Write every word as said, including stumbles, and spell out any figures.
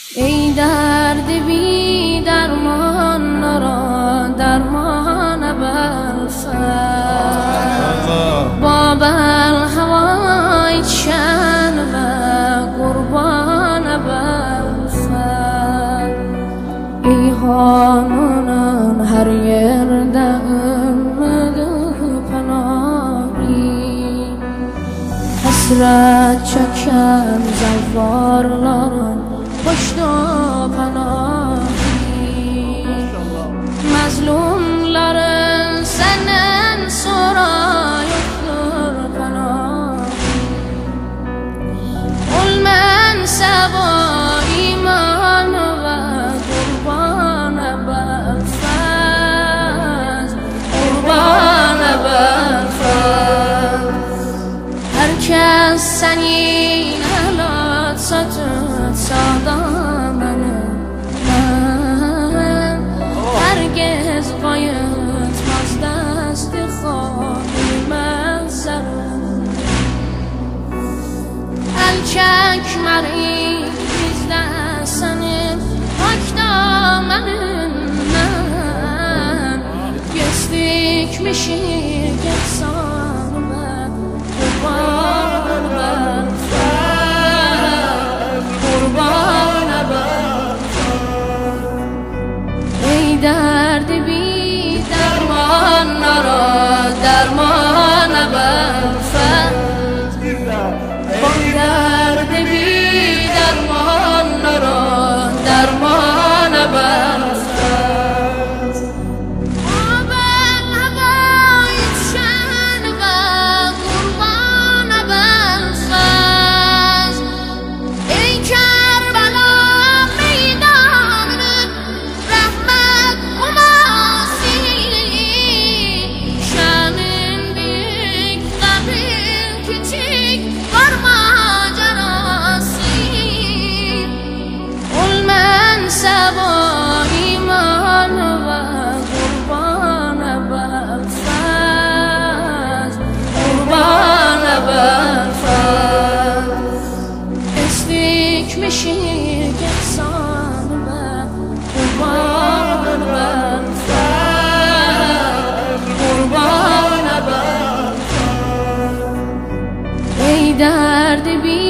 ای درد بی درمان نرا درمان بالفر باب الهوای چن و قربان بالفر ای هانونان هر یردم مدو پناهی حسرت çeken زوارların boşta panahi mazlumların senden sonra yoktur panahi olmen seba iman ve kurban belfaz kurban belfaz herkes senin halat satır sadamanı ben herkes qayıtmaz desti xali mənzərəm el çəkmərik bizdə sənin pak damənindən göz dikmişik efsanə qurban belfaz qurban belfaz ey درد بی درمان نرا درمان بالفر ای درد بی درمان نرا درمان بالفر آب الهوای چن و قربان بالفر ای کربلا میدان رحمت قماسی شنین بیک قبیل küçük var macerası olmen seba iman ve kurban belfaz kurban belfaz estikmişik efsan ve kurban belfaz kurban belfaz ey derdi bir